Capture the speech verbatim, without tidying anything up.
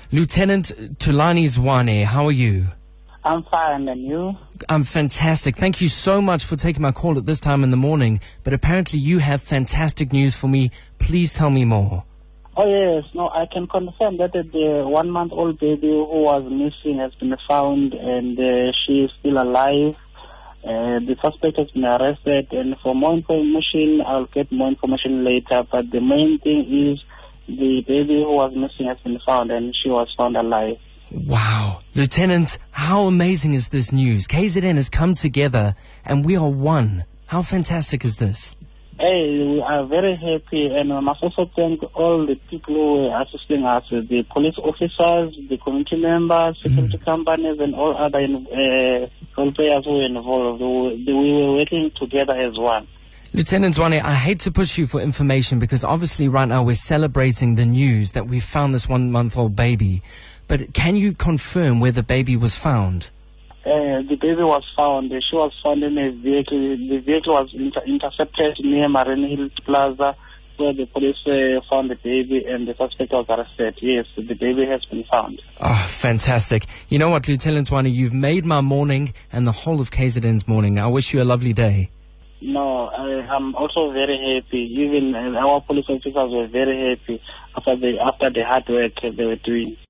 Lieutenant Thulani Zwane, how are you? I'm fine, and you? I'm fantastic. Thank you so much for taking my call at this time in the morning, but apparently you have fantastic news for me. Please tell me more. Oh, yes. No, I can confirm that the one-month-old baby who was missing has been found, and uh, she is still alive. Uh, the suspect has been arrested, and for more information, I'll get more information later, but the main thing is the baby who was missing has been found, and she was found alive. Wow. Lieutenant, how amazing is this news? K Z N has come together and we are one. How fantastic is this? Hey, we are very happy, and I must also thank all the people who are assisting us, the police officers, the community members, security mm. companies, and all other uh, role players who were involved. We, we were working together as one. Lieutenant Zwane, I hate to push you for information because obviously right now we're celebrating the news that we found this one-month-old baby. But can you confirm where the baby was found? Uh, the baby was found. She was found in a vehicle. The vehicle was inter- intercepted near Marine Hill Plaza, where the police uh, found the baby and the suspect was arrested. Yes, the baby has been found. Oh, fantastic. You know what, Lieutenant Zwane, you've made my morning and the whole of K Z N's morning. I wish you a lovely day. No, I, I'm also very happy. Even uh, our police officers were very happy after the, after the hard work they were doing.